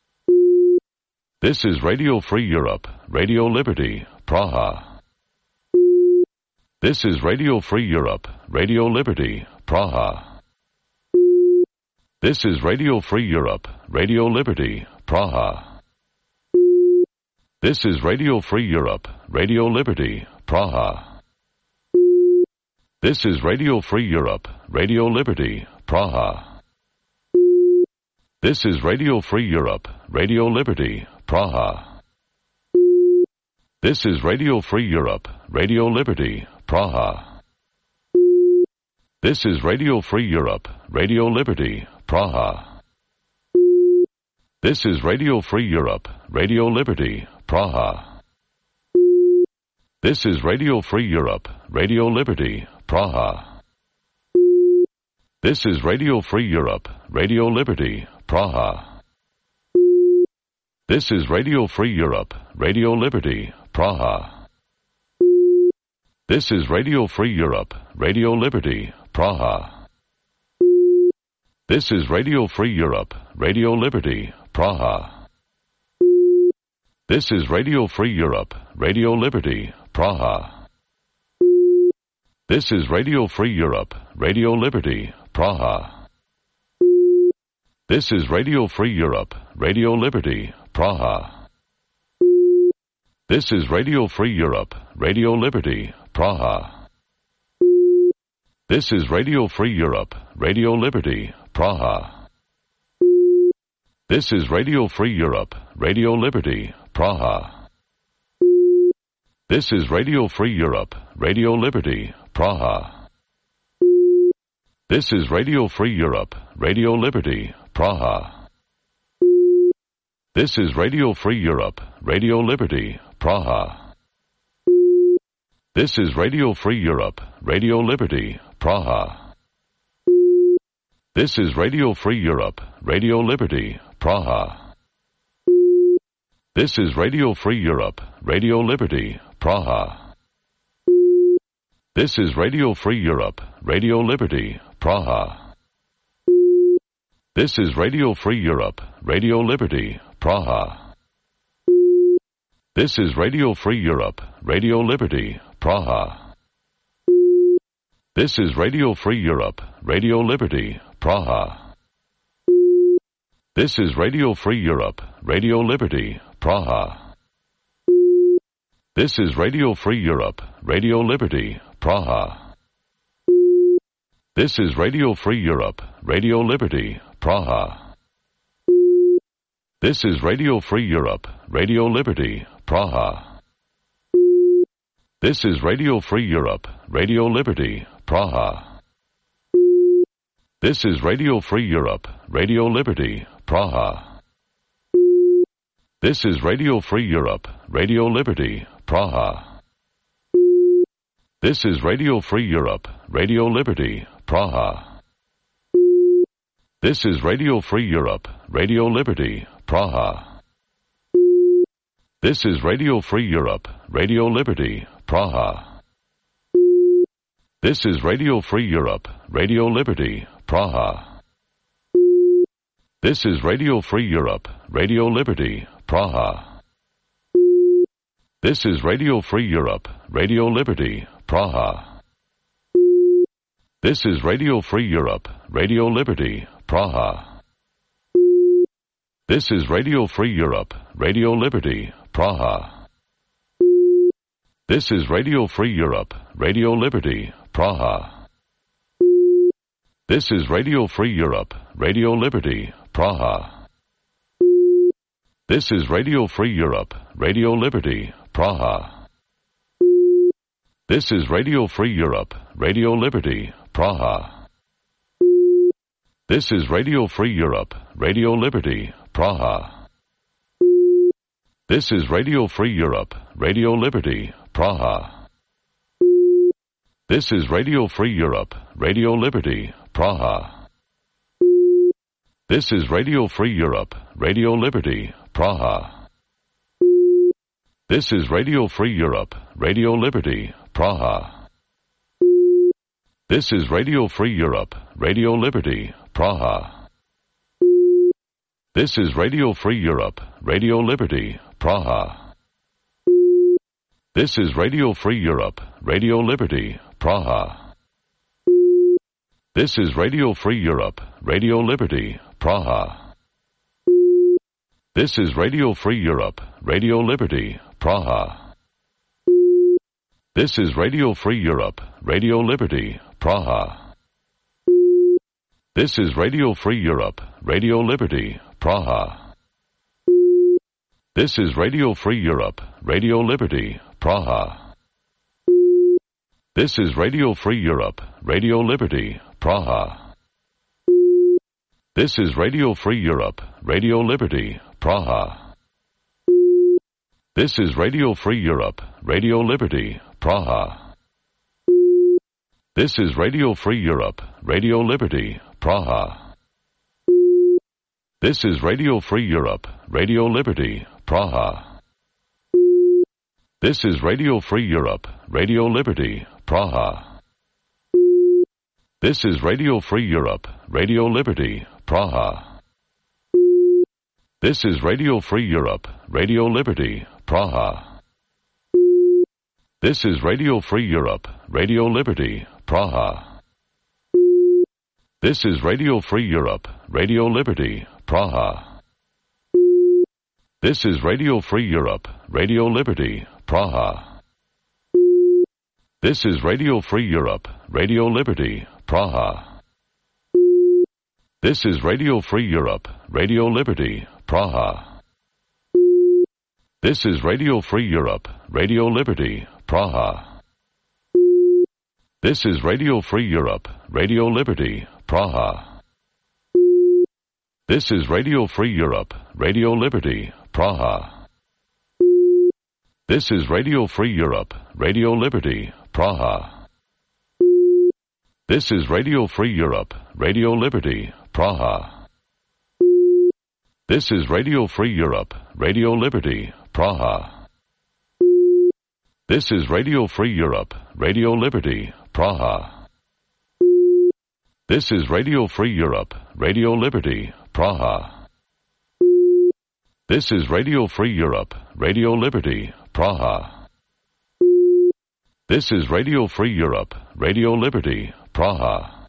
This is Radio Free Europe, Radio Liberty, Praha. This is Radio Free Europe, Radio Liberty, Praha. This is Radio Free Europe, Radio Liberty, Praha. This is Radio Free Europe, Radio Liberty, Praha. This is Radio Free Europe, Radio Liberty, Praha. This is Radio Free Europe, Radio Liberty, Praha. This is Radio Free Europe, Radio Liberty, Praha. This is Radio Free Europe, Radio Liberty, Praha. This is Radio Free Europe, Radio Liberty, Praha. This is Radio Free Europe, Radio Liberty, Praha. This is Radio Free Europe, Radio Liberty, Praha. This is Radio Free Europe, Radio Liberty, Praha. This is Radio Free Europe, Radio Liberty, Praha. This is Radio Free Europe, Radio Liberty, Praha. This is Radio Free Europe, Radio Liberty, Praha. This is Radio Free Europe, Radio Liberty, Praha. This is Radio Free Europe, Radio Liberty, Praha. This is Radio Free Europe, Radio Liberty, Praha. This is Radio Free Europe, Radio Liberty, Praha. This is Radio Free Europe, Radio Liberty, Praha. This is Radio Free Europe, Radio Liberty, Praha. This is Radio Free Europe, Radio Liberty, Praha. This is Radio Free Europe, Radio Liberty, Praha. This is Radio Free Europe, Radio Liberty, Praha. This is Radio Free Europe, Radio Liberty, Praha. This is Radio Free Europe, Radio Liberty, Praha. This is Radio Free Europe, Radio Liberty, Praha. This is Radio Free Europe, Radio Liberty, Praha. This is Radio Free Europe, Radio Liberty, Praha. This is Radio Free Europe, Radio Liberty, Praha. This is Radio Free Europe, Radio Liberty, Praha. This is Radio Free Europe, Radio Liberty, Praha. This is Radio Free Europe, Radio Liberty, Praha. This is Radio Free Europe, Radio Liberty, Praha. This is Radio Free Europe, Radio Liberty, Praha. This is Radio Free Europe, Radio Liberty, Praha. This is Radio Free Europe, Radio Liberty, Praha. This is Radio Free Europe, Radio Liberty, Praha. This is Radio Free Europe, Radio Liberty, Praha. This is Radio Free Europe, Radio Liberty, Praha. This is Radio Free Europe, Radio Liberty, Praha. This is Radio Free Europe, Radio Liberty, Praha. This is Radio Free Europe, Radio Liberty, Praha. This is Radio Free Europe, Radio Liberty, Praha. This is Radio Free Europe, Radio Liberty, Praha. This is Radio Free Europe, Radio Liberty, Praha. This is Radio Free Europe, Radio Liberty, Praha. This is Radio Free Europe, Radio Liberty, Praha. This is Radio Free Europe, Radio Liberty, Praha. This is Radio Free Europe, Radio Liberty, Praha. This is Radio Free Europe, Radio Liberty, Praha. This is Radio Free Europe, Radio Liberty, Praha. This is Radio Free Europe, Radio Liberty, Praha. This is Radio Free Europe, Radio Liberty, Praha. This is Radio Free Europe, Radio Liberty, Praha. This is Radio Free Europe, Radio Liberty, Praha. This is Radio Free Europe, Radio Liberty, Praha. This is Radio Free Europe, Radio Liberty, Praha. This is Radio Free Europe, Radio Liberty, Praha. This is Radio Free Europe, Radio Liberty, Praha. This is Radio Free Europe, Radio Liberty, Praha. This is Radio Free Europe, Radio Liberty, Praha. This is Radio Free Europe, Radio Liberty, Praha. This is Radio Free Europe, Radio Liberty, Praha. This is Radio Free Europe, Radio Liberty, Praha. This is Radio Free Europe, Radio Liberty, Praha. This is Radio Free Europe, Radio Liberty, Praha. This is Radio Free Europe, Radio Liberty, Praha. This is Radio Free Europe, Radio Liberty, Praha. This is Radio Free Europe, Radio Liberty, Praha. This is Radio Free Europe, Radio Liberty, Praha. This is Radio Free Europe, Radio Liberty, Praha. This is Radio Free Europe, Radio Liberty, Praha. This is Radio Free Europe, Radio Liberty, Praha. This is Radio Free Europe, Radio Liberty, Praha. This is Radio Free Europe, Radio Liberty, Praha. This is Radio Free Europe, Radio Liberty, Praha. This is Radio Free Europe, Radio Liberty, Praha. This is Radio Free Europe, Radio Liberty, Praha. This is Radio Free Europe, Radio Liberty, Praha. This is Radio Free Europe, Radio Liberty, Praha. This is Radio Free Europe, Radio Liberty, Praha. This is Radio Free Europe, Radio Liberty, Praha. This is Radio Free Europe, Radio Liberty, Praha. This is Radio Free Europe, Radio Liberty, Praha.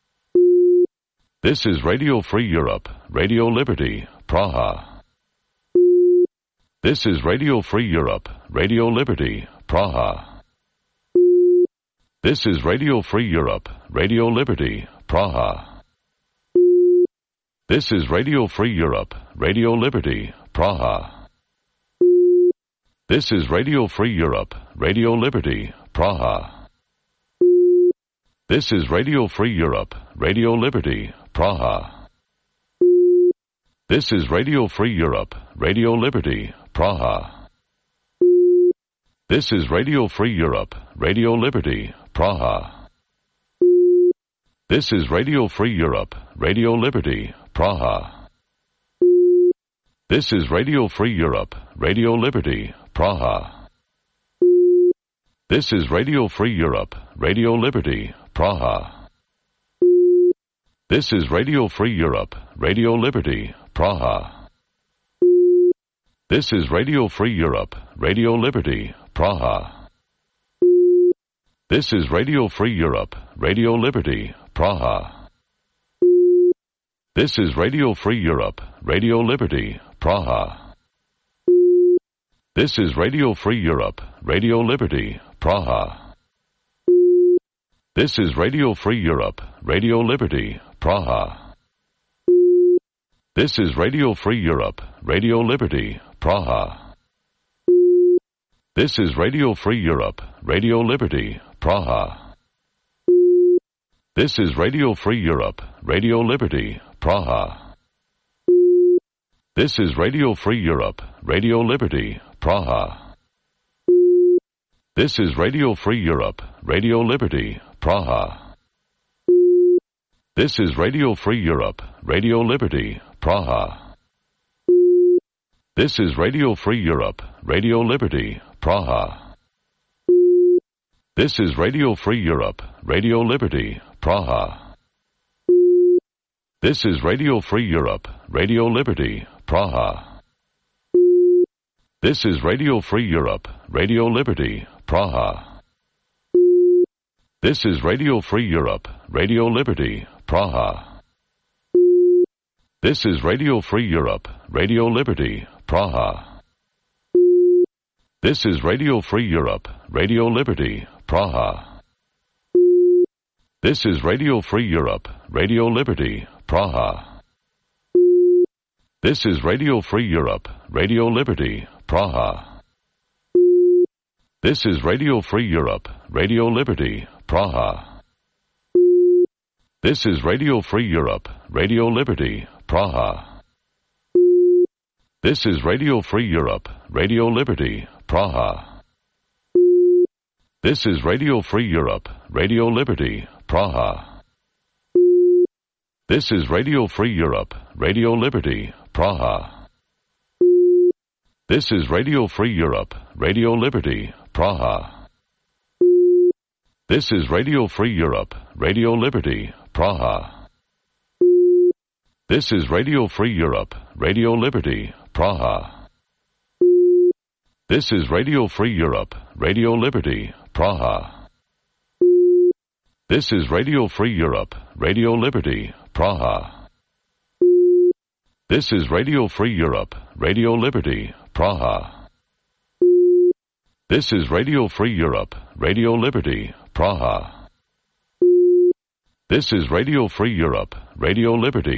This is Radio Free Europe, Radio Liberty, Praha. This is Radio Free Europe, Radio Liberty, Praha. This is Radio Free Europe, Radio Liberty, Praha. This is Radio Free Europe, Radio Liberty, Praha. This is Radio Free Europe, Radio Liberty, Praha. This is Radio Free Europe, Radio Liberty, Praha. This is Radio Free Europe, Radio Liberty, Praha. This is Radio Free Europe, Radio Liberty, Praha. This is Radio Free Europe, Radio Liberty, Praha. This is Radio Free Europe, Radio Liberty, Praha. This is Radio Free Europe, Radio Liberty, Praha. This is Radio Free Europe, Radio Liberty, Praha. This is Radio Free Europe, Radio Liberty, Praha. This is Radio Free Europe, Radio Liberty, Praha. This is Radio Free Europe, Radio Liberty, Praha. This is Radio Free Europe, Radio Liberty, Praha. This is Radio Free Europe, Radio Liberty, Praha. This is Radio Free Europe, Radio Liberty, Praha. This is Radio Free Europe, Radio Liberty, Praha. This is Radio Free Europe, Radio Liberty, Praha. This is Radio Free Europe, Radio Liberty, Praha. This is Radio Free Europe, Radio Liberty, Praha. This is Radio Free Europe, Radio Liberty, Praha. This is Radio Free Europe, Radio Liberty, Praha. This is Radio Free Europe, Radio Liberty, Praha. This is Radio Free Europe, Radio Liberty, Praha. This is Radio Free Europe, Radio Liberty, Praha. This is Radio Free Europe, Radio Liberty, Praha. This is Radio Free Europe, Radio Liberty, Praha. This is Radio Free Europe, Radio Liberty, Praha. This is Radio Free Europe, Radio Liberty, Praha. This is Radio Free Europe, Radio Liberty, Praha. This is Radio Free Europe, Radio Liberty, Praha. This is Radio Free Europe, Radio Liberty, Praha. This is Radio Free Europe, Radio Liberty, Praha. This is Radio Free Europe, Radio Liberty, Praha. This is Radio Free Europe, Radio Liberty, Praha. This is Radio Free Europe, Radio Liberty, Praha. This is Radio Free Europe, Radio Liberty, Praha. This is Radio Free Europe, Radio Liberty, Praha. This is Radio Free Europe, Radio Liberty, Praha. This is Radio Free Europe, Radio Liberty, Praha. This is Radio Free Europe, Radio Liberty, Praha. This is Radio Free Europe, Radio Liberty, Praha. This is Radio Free Europe, Radio Liberty.